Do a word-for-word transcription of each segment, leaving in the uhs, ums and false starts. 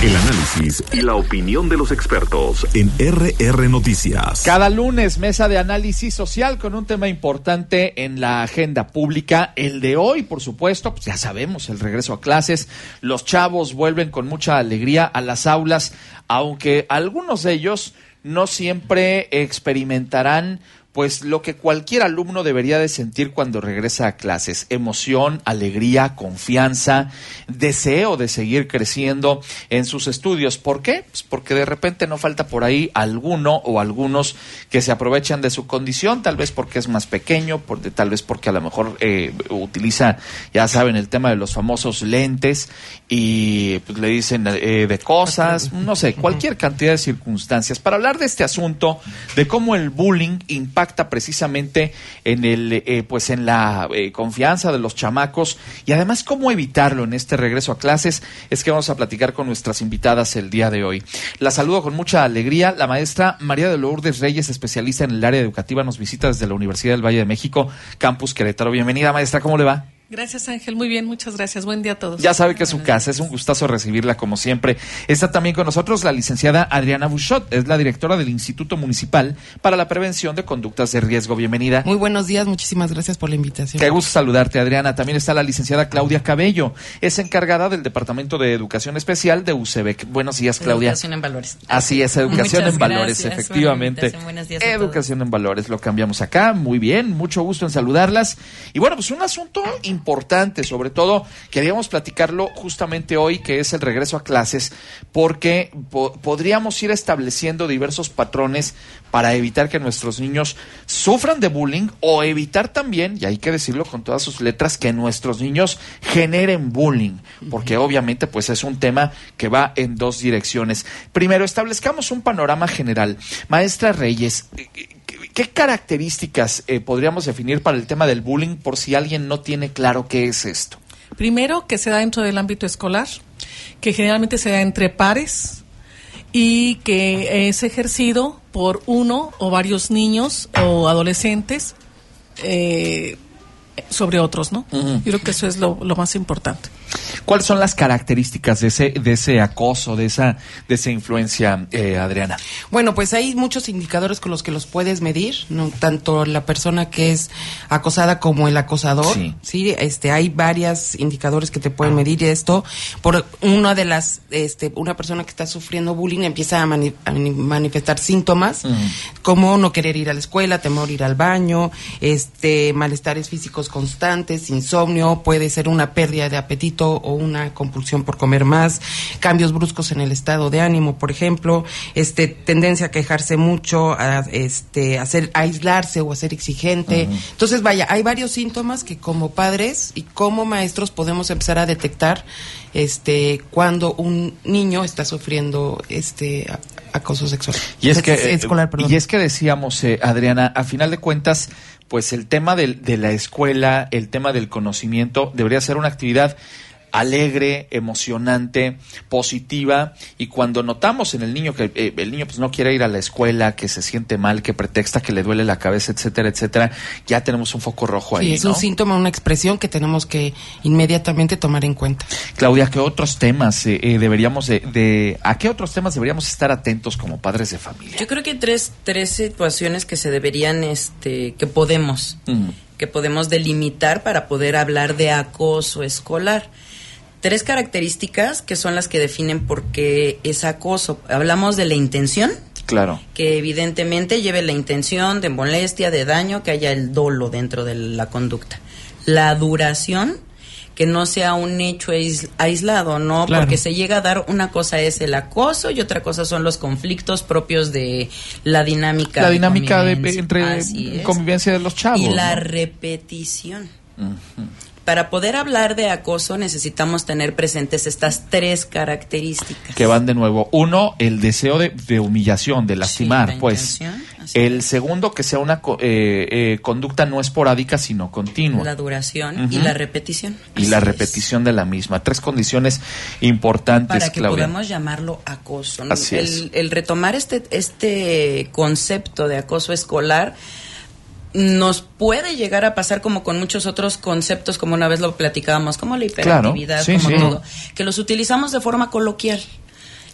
El análisis y la opinión de los expertos en R R Noticias. Cada lunes, mesa de análisis social con un tema importante en la agenda pública. El de hoy, por supuesto, pues ya sabemos, el regreso a clases. Los chavos vuelven con mucha alegría a las aulas, aunque algunos de ellos no siempre experimentarán pues lo que cualquier alumno debería de sentir cuando regresa a clases: emoción, alegría, confianza, deseo de seguir creciendo en sus estudios. ¿Por qué? Pues porque de repente no falta por ahí alguno o algunos que se aprovechan de su condición, tal vez porque es más pequeño, por, tal vez porque a lo mejor eh, utiliza, ya saben, el tema de los famosos lentes y pues le dicen eh, de cosas, no sé, cualquier cantidad de circunstancias. Para hablar de este asunto, de cómo el bullying impacta precisamente en el eh, pues en la eh, confianza de los chamacos y además cómo evitarlo en este regreso a clases, es que vamos a platicar con nuestras invitadas el día de hoy. La saludo con mucha alegría. La maestra María de Lourdes Reyes, especialista en el área educativa, nos visita desde la Universidad del Valle de México, Campus Querétaro. Bienvenida, maestra, ¿cómo le va? Gracias, Ángel, muy bien, muchas gracias, buen día a todos. Ya sabe que es su casa, es un gustazo recibirla como siempre. Está también con nosotros la licenciada Adriana Buchot, es la directora del Instituto Municipal para la Prevención de Conductas de Riesgo. Bienvenida. Muy buenos días, muchísimas gracias por la invitación. Qué gusto saludarte, Adriana. También está la licenciada Claudia Cabello, es encargada del Departamento de Educación Especial de U C B E C. Buenos días, Claudia. Educación en Valores. Así es, Educación Muchas en Valores, gracias, efectivamente. Buenos días a Educación todos. en Valores, lo cambiamos acá. Muy bien, mucho gusto en saludarlas. Y bueno, pues un asunto importante, sobre todo queríamos platicarlo justamente hoy, que es el regreso a clases, porque po- podríamos ir estableciendo diversos patrones para evitar que nuestros niños sufran de bullying, o evitar también, y hay que decirlo con todas sus letras, que nuestros niños generen bullying, porque obviamente pues es un tema que va en dos direcciones. Primero, establezcamos un panorama general. Maestra Reyes, ¿qué características eh, podríamos definir para el tema del bullying, por si alguien no tiene claro qué es esto? Primero, que se da dentro del ámbito escolar, que generalmente se da entre pares y que es ejercido por uno o varios niños o adolescentes eh, sobre otros, ¿no? Uh-huh. Yo creo que eso es lo, lo más importante. ¿Cuáles son las características de ese de ese acoso, de esa de esa influencia, eh, Adriana? Bueno, pues hay muchos indicadores con los que los puedes medir, no tanto la persona que es acosada como el acosador. Sí, sí, este, hay varios indicadores que te pueden medir esto. Por una de las, este, una persona que está sufriendo bullying empieza a, mani- a manifestar síntomas, uh-huh, como no querer ir a la escuela, temor ir al baño, este, malestares físicos constantes, insomnio, puede ser una pérdida de apetito o una compulsión por comer más, cambios bruscos en el estado de ánimo, por ejemplo, este, tendencia a quejarse mucho, a este, hacer, a aislarse o a ser exigente. Uh-huh. Entonces, vaya, hay varios síntomas que como padres y como maestros podemos empezar a detectar este, cuando un niño está sufriendo este acoso sexual. Y es que, escolar, perdón. Y es que decíamos, eh, Adriana, a final de cuentas, pues el tema del, de la escuela, el tema del conocimiento, debería ser una actividad alegre, emocionante, positiva, y cuando notamos en el niño que eh, el niño pues no quiere ir a la escuela, que se siente mal, que pretexta que le duele la cabeza, etcétera, etcétera, ya tenemos un foco rojo ahí, sí, es ¿no? un síntoma, una expresión que tenemos que inmediatamente tomar en cuenta. Claudia, ¿qué otros temas eh, eh, deberíamos de, de, a qué otros temas deberíamos estar atentos como padres de familia? Yo creo que hay tres, tres situaciones que se deberían, este, que podemos, uh-huh, que podemos delimitar para poder hablar de acoso escolar. Tres características que son las que definen por qué es acoso. Hablamos de la intención. Claro. Que evidentemente lleve la intención de molestia, de daño, que haya el dolo dentro de la conducta. La duración, que no sea un hecho ais- aislado, ¿no? Claro. Porque se llega a dar, una cosa es el acoso y otra cosa son los conflictos propios de la dinámica. La de dinámica de, convivencia. entre convivencia de los chavos. Y la ¿no? repetición. Uh-huh. Para poder hablar de acoso necesitamos tener presentes estas tres características. Que van de nuevo. Uno, el deseo de, de humillación, de lastimar, sí, pues. El es. segundo, que sea una eh, eh, conducta no esporádica, sino continua. La duración, uh-huh, y la repetición. Y Así la es. repetición de la misma. Tres condiciones importantes, para que Claudia. podamos llamarlo acoso. Así el, es. el retomar este, este concepto de acoso escolar nos puede llegar a pasar como con muchos otros conceptos, como una vez lo platicábamos, como la hiperactividad, claro, sí, como sí. todo, que los utilizamos de forma coloquial.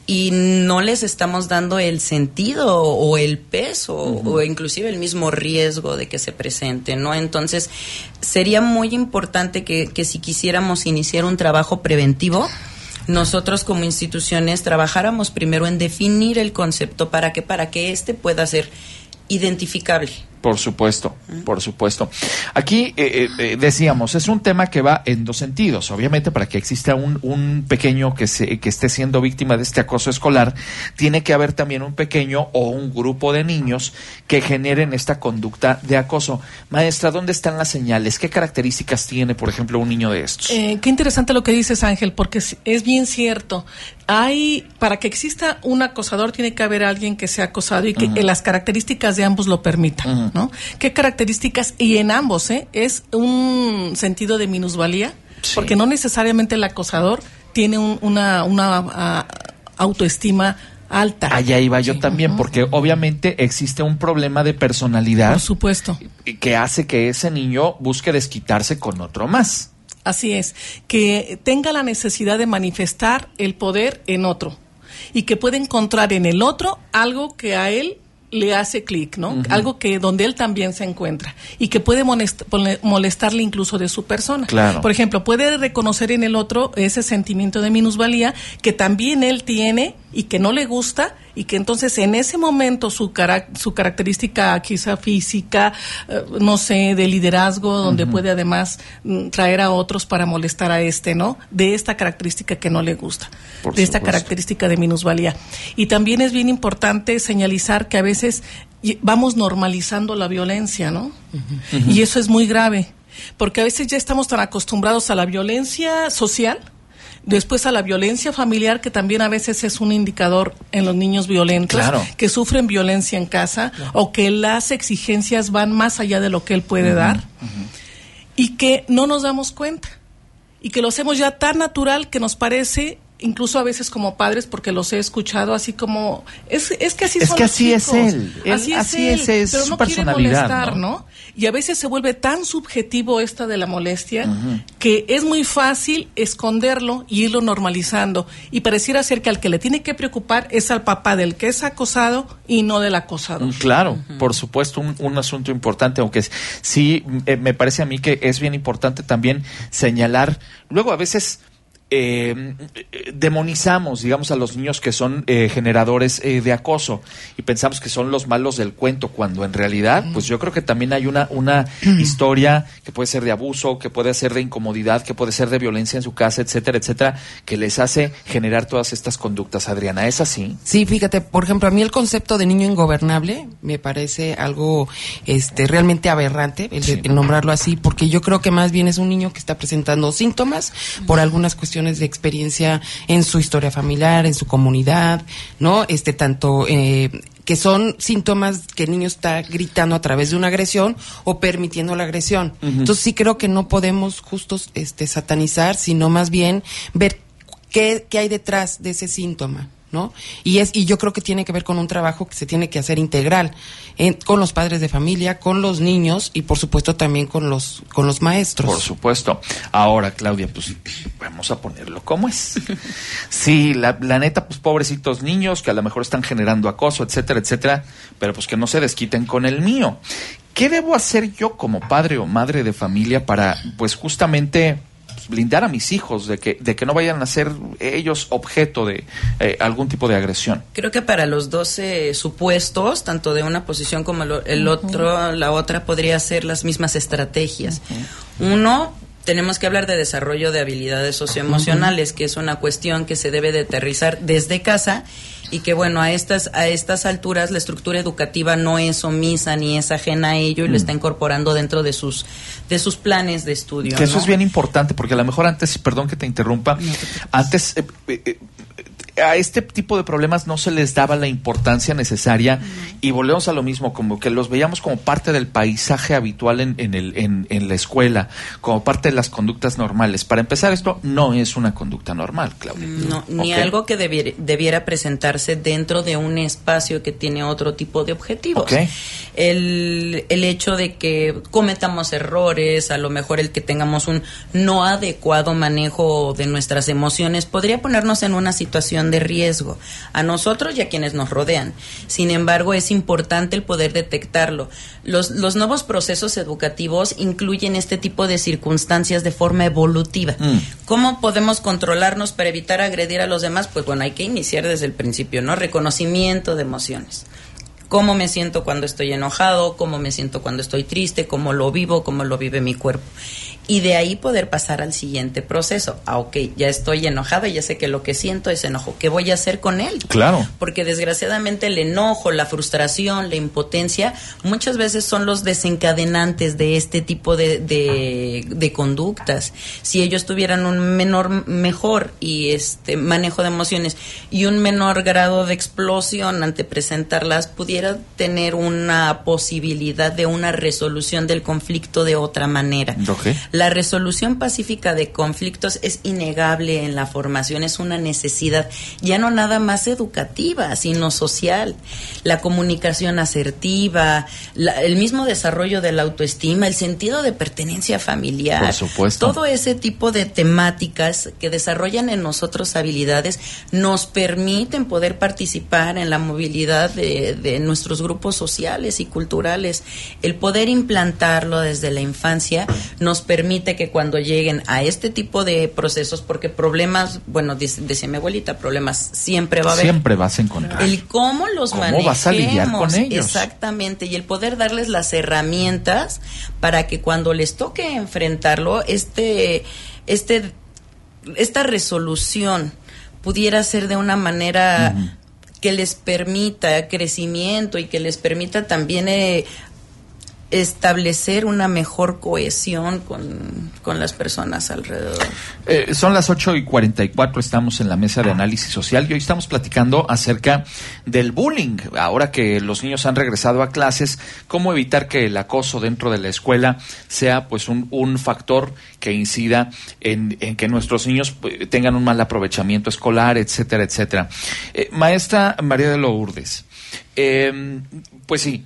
y no les estamos dando el sentido o el peso uh-huh. o inclusive el mismo riesgo de que se presente, ¿no? Entonces, sería muy importante que, que si quisiéramos iniciar un trabajo preventivo, nosotros como instituciones trabajáramos primero en definir el concepto para que para que este pueda ser identificable. Por supuesto, por supuesto. Aquí eh, eh, decíamos, es un tema que va en dos sentidos. Obviamente, para que exista un, un pequeño que, se, que esté siendo víctima de este acoso escolar, tiene que haber también un pequeño o un grupo de niños que generen esta conducta de acoso. Maestra, ¿dónde están las señales? ¿Qué características tiene, por ejemplo, un niño de estos? Eh, qué interesante lo que dices, Ángel, porque es, es bien cierto. Hay, para que exista un acosador, tiene que haber alguien que sea acosado y que uh-huh. las características de ambos lo permitan. Uh-huh. ¿No? ¿Qué características? Y en ambos, ¿eh? Es un sentido de minusvalía, sí. porque no necesariamente el acosador tiene un, una, una uh, autoestima alta. Allá iba yo sí. también, porque obviamente existe un problema de personalidad. Por supuesto. Que hace que ese niño busque desquitarse con otro más. Así es, que tenga la necesidad de manifestar el poder en otro y que pueda encontrar en el otro algo que a él le hace clic, ¿no? Uh-huh. Algo que donde él también se encuentra y que puede molest- molestarle incluso de su persona. Claro. Por ejemplo, puede reconocer en el otro ese sentimiento de minusvalía que también él tiene y que no le gusta y que entonces en ese momento su cara- su característica quizá física, eh, no sé, de liderazgo, donde uh-huh. puede además mm, traer a otros para molestar a este, ¿no? De esta característica que no le gusta, Por de supuesto. esta característica de minusvalía. Y también es bien importante señalizar que a veces vamos normalizando la violencia, ¿no? Uh-huh. Y eso es muy grave, porque a veces ya estamos tan acostumbrados a la violencia social, después a la violencia familiar, que también a veces es un indicador en los niños violentos, claro. que sufren violencia en casa, claro. o que las exigencias van más allá de lo que él puede uh-huh. dar, uh-huh. y que no nos damos cuenta, y que lo hacemos ya tan natural que nos parece, incluso a veces como padres, porque los he escuchado así como, es, es que así es son que los así chicos, es él, él así es así él, es, es pero su no quiere personalidad, molestar, ¿no? ¿no? Y a veces se vuelve tan subjetivo esta de la molestia uh-huh. que es muy fácil esconderlo y irlo normalizando, y pareciera ser que al que le tiene que preocupar es al papá del que es acosado y no del acosador. Claro, uh-huh. por supuesto, un, un asunto importante, aunque sí eh, me parece a mí que es bien importante también señalar, luego a veces Eh, demonizamos, digamos, a los niños que son eh, generadores eh, de acoso y pensamos que son los malos del cuento, cuando en realidad, pues yo creo que también hay una una historia que puede ser de abuso, que puede ser de incomodidad, que puede ser de violencia en su casa, etcétera, etcétera, que les hace generar todas estas conductas. Adriana, ¿es así? Sí, fíjate, por ejemplo, a mí el concepto de niño ingobernable me parece algo este realmente aberrante, el, sí. el nombrarlo así, porque yo creo que más bien es un niño que está presentando síntomas por algunas cuestiones de experiencia en su historia familiar, en su comunidad, ¿no? Este, tanto, eh, que son síntomas que el niño está gritando a través de una agresión o permitiendo la agresión. Uh-huh. Entonces sí creo que no podemos justo, este, satanizar, sino más bien ver qué, qué hay detrás de ese síntoma, ¿no? Y es y yo creo que tiene que ver con un trabajo que se tiene que hacer integral en, con los padres de familia, con los niños y por supuesto también con los con los maestros. Por supuesto. Ahora, Claudia, pues vamos a ponerlo como es. Sí, la, la neta, pues pobrecitos niños que a lo mejor están generando acoso, etcétera, etcétera, pero pues que no se desquiten con el mío. ¿Qué debo hacer yo como padre o madre de familia para, pues justamente, blindar a mis hijos de que de que no vayan a ser ellos objeto de eh, algún tipo de agresión? Creo que para los dos eh, supuestos, tanto de una posición como el, el uh-huh. otro, la otra, podría ser las mismas estrategias. Uh-huh. Uno, tenemos que hablar de desarrollo de habilidades socioemocionales, uh-huh. que es una cuestión que se debe de aterrizar desde casa, y que bueno, a estas a estas alturas la estructura educativa no es omisa ni es ajena a ello y mm. lo está incorporando dentro de sus de sus planes de estudio. Que ¿no? eso es bien importante, porque a lo mejor antes, perdón que te interrumpa, no te antes eh, eh, a este tipo de problemas no se les daba la importancia necesaria mm. y volvemos a lo mismo, como que los veíamos como parte del paisaje habitual en, en, el, en, en la escuela, como parte de las conductas normales. Para empezar, esto no es una conducta normal, Claudia. No, ni okay. algo que debiera, debiera presentarse dentro de un espacio que tiene otro tipo de objetivos. Okay. El, el hecho de que cometamos errores, a lo mejor el que tengamos un no adecuado manejo de nuestras emociones, podría ponernos en una situación situación de riesgo a nosotros y a quienes nos rodean. Sin embargo, es importante el poder detectarlo. Los, los nuevos procesos educativos incluyen este tipo de circunstancias de forma evolutiva. Mm. ¿Cómo podemos controlarnos para evitar agredir a los demás? Pues bueno, hay que iniciar desde el principio, ¿no? Reconocimiento de emociones. Cómo me siento cuando estoy enojado, cómo me siento cuando estoy triste, cómo lo vivo, cómo lo vive mi cuerpo. Y de ahí poder pasar al siguiente proceso. Ah, ok, ya estoy enojada, ya sé que lo que siento es enojo. ¿Qué voy a hacer con él? Claro. Porque desgraciadamente el enojo, la frustración, la impotencia, muchas veces son los desencadenantes de este tipo de, de, de conductas. Si ellos tuvieran un menor, mejor y este manejo de emociones y un menor grado de explosión ante presentarlas, pudiera tener una posibilidad de una resolución del conflicto de otra manera. Okay. La resolución pacífica de conflictos es innegable en la formación, es una necesidad, ya no nada más educativa, sino social. La comunicación asertiva, la, el mismo desarrollo de la autoestima, el sentido de pertenencia familiar. Por supuesto. Todo ese tipo de temáticas que desarrollan en nosotros habilidades nos permiten poder participar en la movilidad de, de nuestros grupos sociales y culturales. El poder implantarlo desde la infancia nos permite que cuando lleguen a este tipo de procesos, porque problemas, bueno, dice, decía mi abuelita, problemas siempre va a haber. Siempre vas a encontrar. El cómo los ¿Cómo manejemos. vas a lidiar con ellos? Exactamente, y el poder darles las herramientas para que cuando les toque enfrentarlo, este, este, esta resolución pudiera ser de una manera uh-huh. que les permita crecimiento y que les permita también eh, establecer una mejor cohesión con, con las personas alrededor. Eh, son las ocho y cuarenta y cuatro, estamos en la mesa de análisis social y hoy estamos platicando acerca del bullying. Ahora que los niños han regresado a clases, cómo evitar que el acoso dentro de la escuela sea pues un, un factor que incida en, en que nuestros niños tengan un mal aprovechamiento escolar, etcétera, etcétera. Eh, maestra María de Lourdes, eh, pues sí,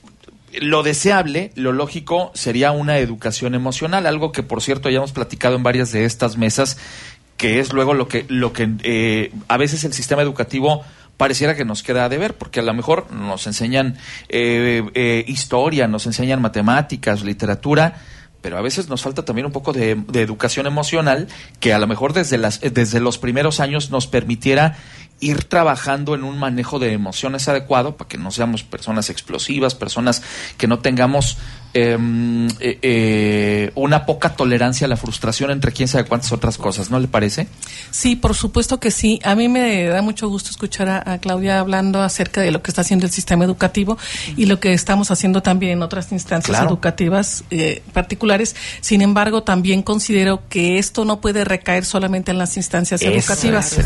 lo deseable, lo lógico, sería una educación emocional, algo que, por cierto, ya hemos platicado en varias de estas mesas, que es luego lo que, lo que eh, a veces el sistema educativo pareciera que nos queda a deber, porque a lo mejor nos enseñan eh, eh, historia, nos enseñan matemáticas, literatura, pero a veces nos falta también un poco de, de educación emocional, que a lo mejor desde, las, desde los primeros años nos permitiera ir trabajando en un manejo de emociones adecuado para que no seamos personas explosivas, personas que no tengamos eh, eh, eh, una poca tolerancia a la frustración, entre quién sabe cuántas otras cosas, ¿no le parece? Sí, por supuesto que sí. A mí me da mucho gusto escuchar a, a Claudia hablando acerca de lo que está haciendo el sistema educativo y lo que estamos haciendo también en otras instancias claro. educativas eh, particulares. Sin embargo, también considero que esto no puede recaer solamente en las instancias Eso, educativas.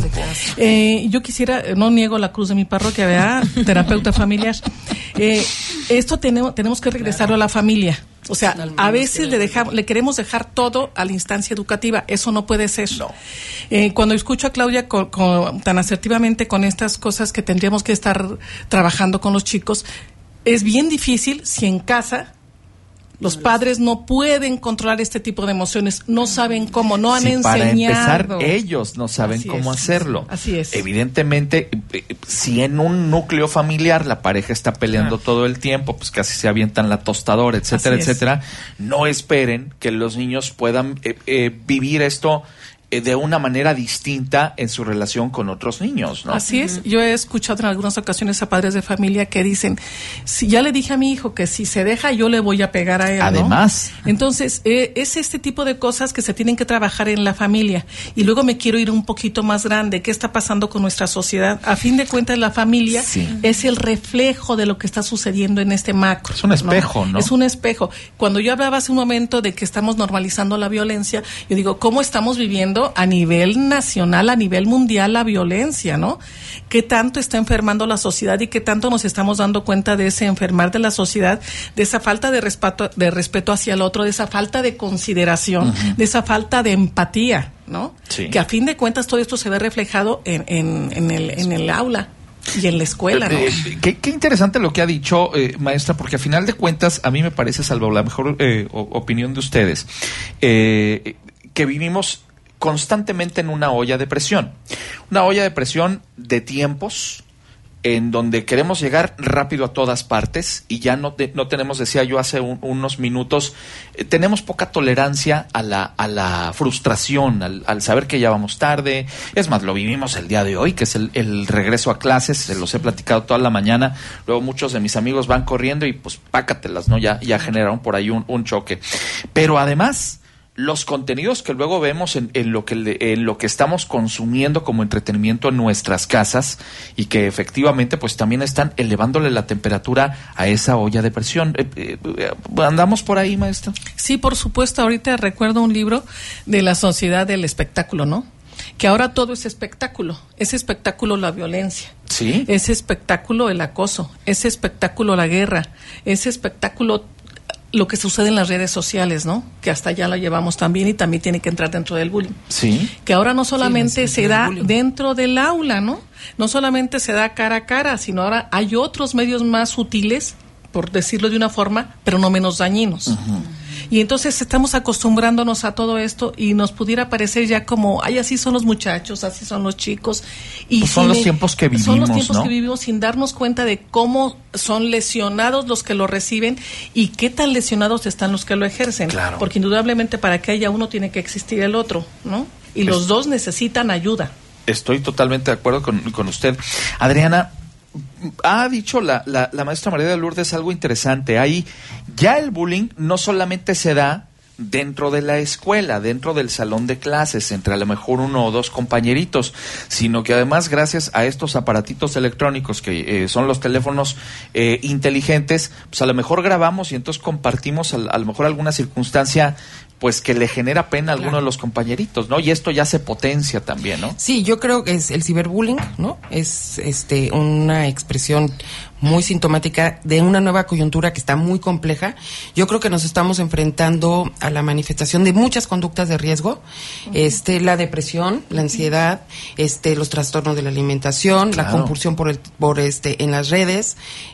Eh, yo quisiera, no niego la cruz de mi parroquia, ¿verdad? Terapeuta familiar. Eh, esto tenemos, tenemos que regresarlo a la familia. O sea, a veces le dejamos, le queremos dejar todo a la instancia educativa. Eso no puede ser. No. Eh, cuando escucho a Claudia con, con, tan asertivamente con estas cosas que tendríamos que estar trabajando con los chicos, es bien difícil si en casa los padres no pueden controlar este tipo de emociones, no saben cómo, no han sí, enseñado. Para empezar, ellos no saben Así cómo es, hacerlo. Así es. Evidentemente, si en un núcleo familiar la pareja está peleando ah. todo el tiempo, pues casi se avientan la tostadora, etcétera, Así etcétera, es. No esperen que los niños puedan eh, eh, vivir esto de una manera distinta en su relación con otros niños, ¿no? Así es. Yo he escuchado en algunas ocasiones a padres de familia que dicen, si ya le dije a mi hijo que si se deja yo le voy a pegar a él, Además. ¿no? Entonces, eh, es este tipo de cosas que se tienen que trabajar en la familia. Y luego me quiero ir un poquito más grande. ¿Qué está pasando con nuestra sociedad? A fin de cuentas, la familia sí. es el reflejo de lo que está sucediendo en este macro. Es un espejo, ¿no? ¿no? Es un espejo. Cuando yo hablaba hace un momento de que estamos normalizando la violencia, yo digo, ¿cómo estamos viviendo a nivel nacional, a nivel mundial, la violencia, ¿no? ¿Qué tanto está enfermando la sociedad y qué tanto nos estamos dando cuenta de ese enfermar de la sociedad, de esa falta de respeto, de respeto hacia el otro, de esa falta de consideración, uh-huh. de esa falta de empatía, ¿no? Sí. Que a fin de cuentas todo esto se ve reflejado en, en, en, el, en el aula. Y en la escuela, ¿no? Eh, qué, qué interesante lo que ha dicho, eh, maestra, porque a final de cuentas, a mí me parece, salvo la mejor eh, opinión de ustedes, eh, que vivimos constantemente en una olla de presión. Una olla de presión de tiempos, en donde queremos llegar rápido a todas partes y ya no, te, no tenemos, decía yo hace un, unos minutos, eh, tenemos poca tolerancia a la, a la frustración, al, al saber que ya vamos tarde. Es más, lo vivimos el día de hoy, que es el, el regreso a clases, se los he platicado toda la mañana, luego muchos de mis amigos van corriendo y pues pácatelas, ¿no? Ya, ya generaron por ahí un, un choque. Pero además, los contenidos que luego vemos en, en lo que en lo que estamos consumiendo como entretenimiento en nuestras casas y que efectivamente pues también están elevándole la temperatura a esa olla de presión. Eh, eh, ¿Andamos por ahí, maestra? Sí, por supuesto. Ahorita recuerdo un libro de la Sociedad del Espectáculo, ¿no? Que ahora todo es espectáculo. Es espectáculo la violencia. Sí. Es espectáculo el acoso. Es espectáculo la guerra. Es espectáculo lo que sucede en las redes sociales, ¿no? Que hasta allá la llevamos también y también tiene que entrar dentro del bullying. Sí. Que ahora no solamente sí, se da dentro del aula, ¿no? No solamente se da cara a cara, sino ahora hay otros medios más sutiles, por decirlo de una forma, pero no menos dañinos. Uh-huh. Y entonces estamos acostumbrándonos a todo esto y nos pudiera parecer ya como, ay, así son los muchachos, así son los chicos. Y pues son sin los el, tiempos que vivimos, Son los tiempos ¿no? que vivimos sin darnos cuenta de cómo son lesionados los que lo reciben y qué tan lesionados están los que lo ejercen. Claro. Porque indudablemente para que haya uno tiene que existir el otro, ¿no? Y los es, dos necesitan ayuda. Estoy totalmente de acuerdo con, con usted. Adriana, ha dicho la, la, la maestra María de Lourdes algo interesante. Ahí ya el bullying no solamente se da dentro de la escuela, dentro del salón de clases, entre a lo mejor uno o dos compañeritos, sino que además gracias a estos aparatitos electrónicos que eh, son los teléfonos eh, inteligentes, pues a lo mejor grabamos y entonces compartimos a, a lo mejor alguna circunstancia pues que le genera pena a alguno claro. de los compañeritos, ¿no? Y esto ya se potencia también, ¿no? Sí, yo creo que es el ciberbullying, ¿no? Es este una expresión muy sintomática de una nueva coyuntura que está muy compleja. Yo creo que nos estamos enfrentando a la manifestación de muchas conductas de riesgo, uh-huh. este la depresión, la ansiedad, este los trastornos de la alimentación, claro. la compulsión por el por este en las redes,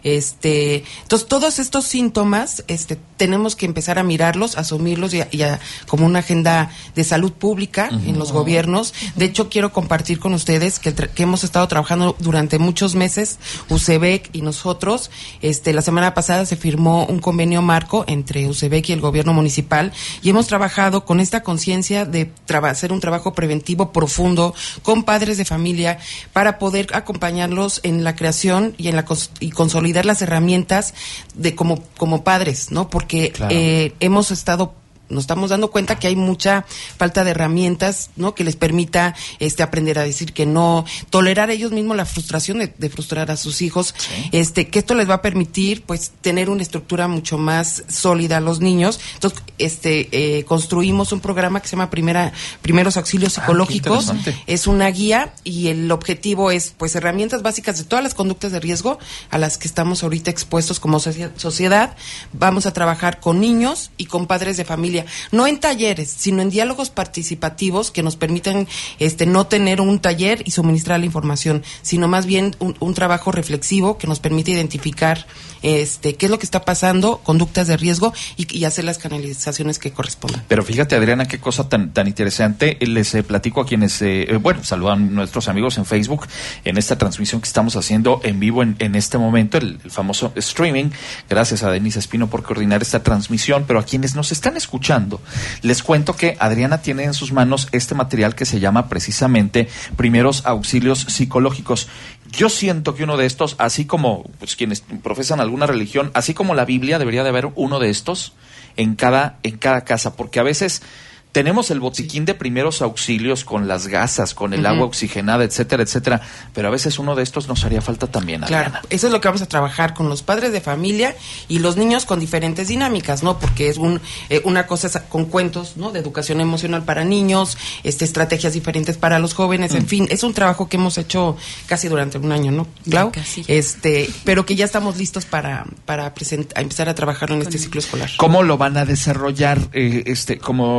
este entonces todos estos síntomas, este tenemos que empezar a mirarlos, a asumirlos y a, y a como una agenda de salud pública uh-huh. en los gobiernos. De hecho, quiero compartir con ustedes que, tra- que hemos estado trabajando durante muchos meses, UCEBEC y nosotros. Este, la semana pasada se firmó un convenio marco entre UCEBEC y el gobierno municipal y hemos trabajado con esta conciencia de traba- hacer un trabajo preventivo profundo con padres de familia para poder acompañarlos en la creación y en la cons- y consolidar las herramientas de como como padres, ¿no? Porque claro. eh, hemos estado nos estamos dando cuenta que hay mucha falta de herramientas, ¿no? Que les permita este aprender a decir que no, tolerar ellos mismos la frustración de, de frustrar a sus hijos, sí. este que esto les va a permitir pues tener una estructura mucho más sólida a los niños. Entonces, este eh, construimos un programa que se llama Primera Primeros Auxilios Psicológicos. Ah, es una guía y el objetivo es pues herramientas básicas de todas las conductas de riesgo a las que estamos ahorita expuestos como sociedad. Vamos a trabajar con niños y con padres de familia. No en talleres, sino en diálogos participativos que nos permitan este no tener un taller y suministrar la información, sino más bien un, un trabajo reflexivo que nos permite identificar este qué es lo que está pasando, conductas de riesgo y, y hacer las canalizaciones que correspondan. Pero fíjate, Adriana, qué cosa tan tan interesante. Les eh, platico a quienes, eh, bueno, saludan nuestros amigos en Facebook en esta transmisión que estamos haciendo en vivo en, en este momento, el, el famoso streaming. Gracias a Denise Espino por coordinar esta transmisión, pero a quienes nos están escuchando les cuento que Adriana tiene en sus manos este material que se llama precisamente Primeros Auxilios Psicológicos. Yo siento que uno de estos, así como pues, quienes profesan alguna religión, así como la Biblia, debería de haber uno de estos en cada, en cada casa, porque a veces tenemos el botiquín de primeros auxilios con las gasas, con el uh-huh. agua oxigenada, etcétera, etcétera, pero a veces uno de estos nos haría falta también, Adriana. Claro, eso es lo que vamos a trabajar con los padres de familia y los niños con diferentes dinámicas, ¿no? Porque es un eh, una cosa es con cuentos, ¿no? De educación emocional para niños, este estrategias diferentes para los jóvenes, mm. en fin, es un trabajo que hemos hecho casi durante un año, ¿no? Clau, este, pero que ya estamos listos para para present- a empezar a trabajar en este ciclo escolar. ¿Cómo lo van a desarrollar? Eh, este, como eh,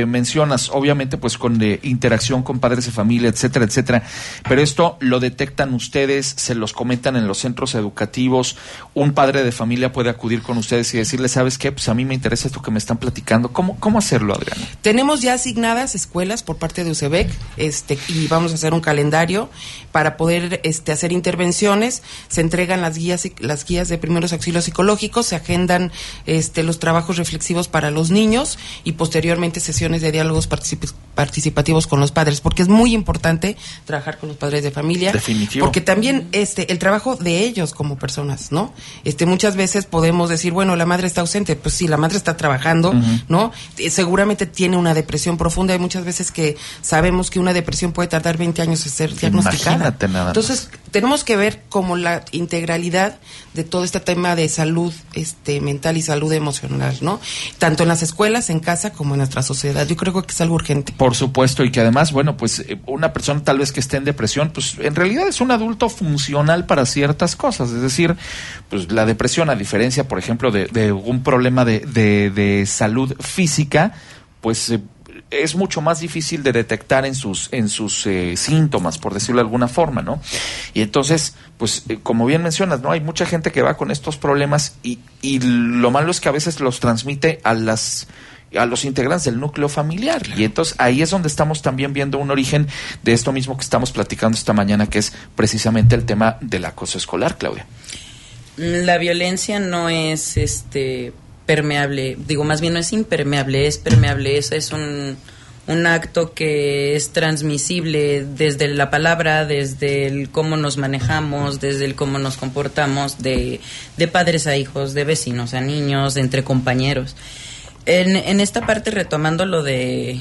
mencionas, obviamente pues con eh, interacción con padres de familia, etcétera, etcétera, pero esto lo detectan ustedes, se los comentan en los centros educativos, un padre de familia puede acudir con ustedes y decirles, ¿sabes qué? Pues a mí me interesa esto que me están platicando. ¿Cómo, cómo hacerlo, Adriana? Tenemos ya asignadas escuelas por parte de U C E B C, este, y vamos a hacer un calendario para poder este, hacer intervenciones. Se entregan las guías, las guías de primeros auxilios psicológicos, se agendan este, los trabajos reflexivos para los niños y posteriormente sesiones de diálogos particip- participativos con los padres, porque es muy importante trabajar con los padres de familia. Definitivo. Porque también este, el trabajo de ellos como personas, ¿no? Este, muchas veces podemos decir, bueno, la madre está ausente, pues sí, la madre está trabajando, uh-huh. ¿no? Eh, seguramente tiene una depresión profunda. Hay muchas veces que sabemos que una depresión puede tardar veinte años en ser diagnosticada. Imagínate nada más. Entonces, tenemos que ver como la integralidad de todo este tema de salud este, mental y salud emocional, ¿no? Tanto en las escuelas, en casa, como en nuestra sociedad. Yo creo que es algo urgente. Por supuesto, y que además, bueno, pues una persona tal vez que esté en depresión, pues en realidad es un adulto funcional para ciertas cosas. Es decir, pues la depresión, a diferencia, por ejemplo, de, de un problema de, de, de salud física, pues eh, es mucho más difícil de detectar en sus en sus eh, síntomas, por decirlo de alguna forma, ¿no? Y entonces, pues eh, como bien mencionas, ¿no? Hay mucha gente que va con estos problemas y, y lo malo es que a veces los transmite a las a los integrantes del núcleo familiar. Y entonces ahí es donde estamos también viendo un origen de esto mismo que estamos platicando esta mañana, que es precisamente el tema del acoso escolar, Claudia. La violencia no es este permeable, digo, más bien no es impermeable, es permeable. Eso es un, un acto que es transmisible desde la palabra, desde el cómo nos manejamos, desde el cómo nos comportamos, de, de padres a hijos, de vecinos a niños, entre compañeros. En, en esta parte, retomando lo de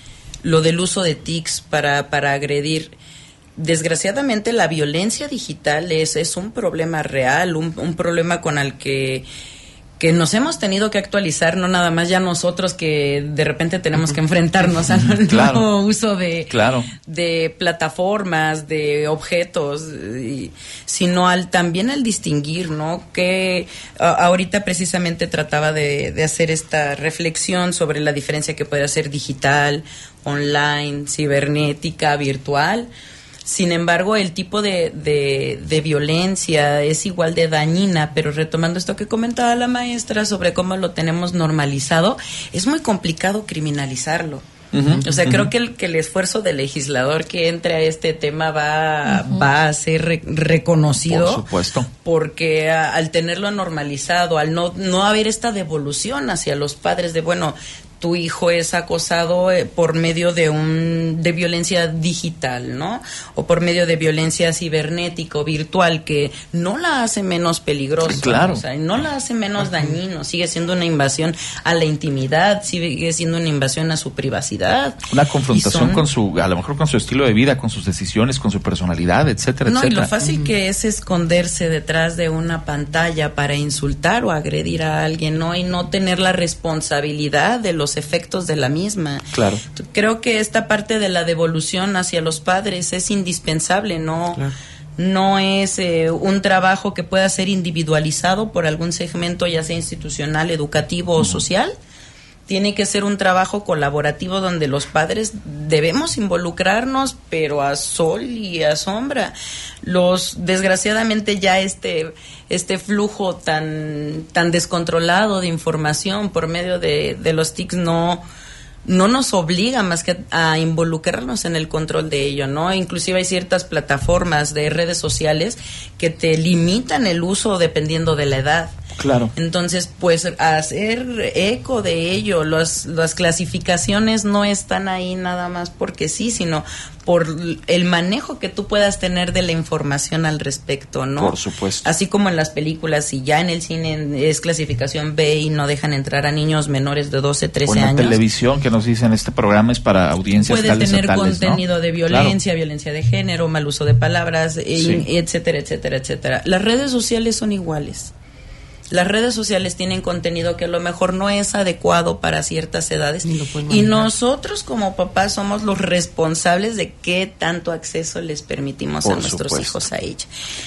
lo del uso de tics para, para agredir, desgraciadamente la violencia digital es, es un problema real, un, un problema con el que que nos hemos tenido que actualizar, no nada más ya nosotros que de repente tenemos que enfrentarnos al claro. nuevo uso de, claro. de plataformas, de objetos, y, sino al también al distinguir, ¿no? Que a, ahorita precisamente trataba de, de hacer esta reflexión sobre la diferencia que puede hacer digital, online, cibernética, virtual. Sin embargo, el tipo de, de, de violencia es igual de dañina, pero retomando esto que comentaba la maestra sobre cómo lo tenemos normalizado, es muy complicado criminalizarlo. Uh-huh, o sea, uh-huh. creo que el, que el esfuerzo del legislador que entre a este tema va, uh-huh. va a ser re- reconocido. Por supuesto. Porque a, al tenerlo normalizado, al no, no haber esta devolución hacia los padres de, bueno, tu hijo es acosado eh, por medio de un de violencia digital, ¿no? O por medio de violencia cibernética o virtual, que no la hace menos peligrosa, claro. o sea, no la hace menos dañino, sigue siendo una invasión a la intimidad, sigue siendo una invasión a su privacidad. Una confrontación son, con su, a lo mejor con su estilo de vida, con sus decisiones, con su personalidad, etcétera, no, etcétera. Y lo fácil que es esconderse detrás de una pantalla para insultar o agredir a alguien, ¿no? Y no tener la responsabilidad de los efectos de la misma. Claro. Creo que esta parte de la devolución hacia los padres es indispensable, ¿no? Claro. No es eh, un trabajo que pueda ser individualizado por algún segmento, ya sea institucional, educativo uh-huh. o social. Tiene que ser un trabajo colaborativo donde los padres debemos involucrarnos, pero a sol y a sombra. Los, desgraciadamente ya este, este flujo tan, tan descontrolado de información por medio de, de los tics no, no nos obliga más que a involucrarnos en el control de ello, ¿no? Inclusive hay ciertas plataformas de redes sociales que te limitan el uso dependiendo de la edad. Claro. Entonces, pues, hacer eco de ello, los, las clasificaciones no están ahí nada más porque sí, sino por el manejo que tú puedas tener de la información al respecto, ¿no? Por supuesto. Así como en las películas, si ya en el cine es clasificación B y no dejan entrar a niños menores de doce, trece años. O en la años. televisión que nos dicen, este programa es para audiencias puede tales tener o tales, contenido ¿no? de violencia, Claro. violencia de género, mal uso de palabras, Sí. y, etcétera, etcétera, etcétera. Las redes sociales son iguales. Las redes sociales tienen contenido que a lo mejor no es adecuado para ciertas edades y nosotros como papás somos los responsables de qué tanto acceso les permitimos Por a nuestros supuesto. hijos a ella.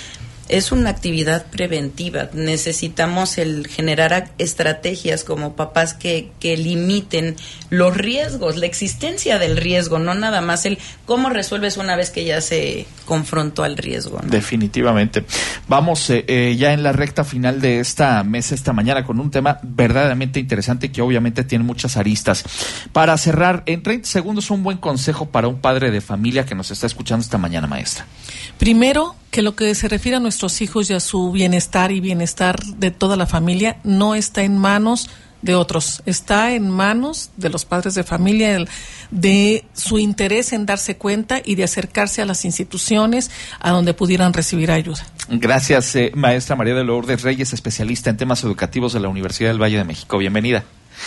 es una actividad preventiva. Necesitamos el generar estrategias como papás que, que limiten los riesgos, la existencia del riesgo, no nada más el cómo resuelves una vez que ya se confrontó al riesgo, ¿no? Definitivamente. Vamos eh, eh, ya en la recta final de esta mesa esta mañana con un tema verdaderamente interesante que obviamente tiene muchas aristas. Para cerrar, en treinta segundos, un buen consejo para un padre de familia que nos está escuchando esta mañana, maestra. Primero, que lo que se refiere a nuestros hijos y a su bienestar y bienestar de toda la familia no está en manos de otros, está en manos de los padres de familia, el, de su interés en darse cuenta y de acercarse a las instituciones a donde pudieran recibir ayuda. Gracias, eh, maestra María de Lourdes Reyes, especialista en temas educativos de la Universidad del Valle de México. Bienvenida.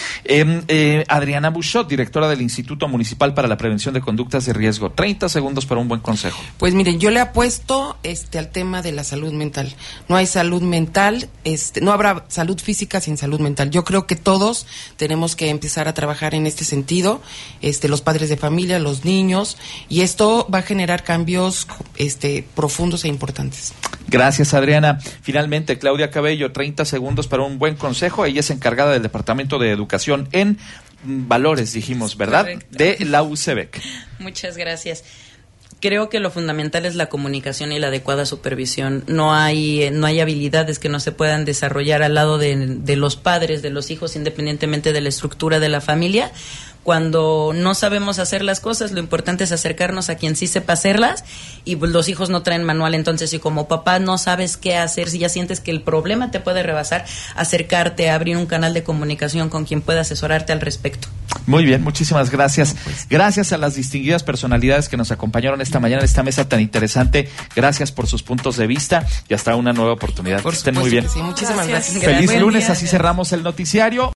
Eh, eh, Adriana Buchot, directora del Instituto Municipal para la Prevención de Conductas de Riesgo. treinta segundos para un buen consejo. Pues miren, yo le apuesto este, al tema de la salud mental. No hay salud mental, este, no habrá salud física sin salud mental. Yo creo que todos tenemos que empezar a trabajar en este sentido, este, los padres de familia, los niños, y esto va a generar cambios este, profundos e importantes. Gracias, Adriana. Finalmente, Claudia Cabello, treinta segundos para un buen consejo. Ella es encargada del Departamento de Educación en Valores, dijimos, ¿verdad? Correcto. De la U C E B E C. Muchas gracias. Creo que lo fundamental es la comunicación y la adecuada supervisión. No hay, no hay habilidades que no se puedan desarrollar al lado de, de los padres, de los hijos, independientemente de la estructura de la familia. Cuando no sabemos hacer las cosas, lo importante es acercarnos a quien sí sepa hacerlas, y pues los hijos no traen manual. Entonces, si como papá no sabes qué hacer, si ya sientes que el problema te puede rebasar, acercarte, abrir un canal de comunicación con quien pueda asesorarte al respecto. Muy bien, muchísimas gracias. Gracias a las distinguidas personalidades que nos acompañaron esta mañana en esta mesa tan interesante. Gracias por sus puntos de vista y hasta una nueva oportunidad. Por que estén muy bien. Sí, muchísimas gracias. Feliz Buen lunes, día. así cerramos el noticiario.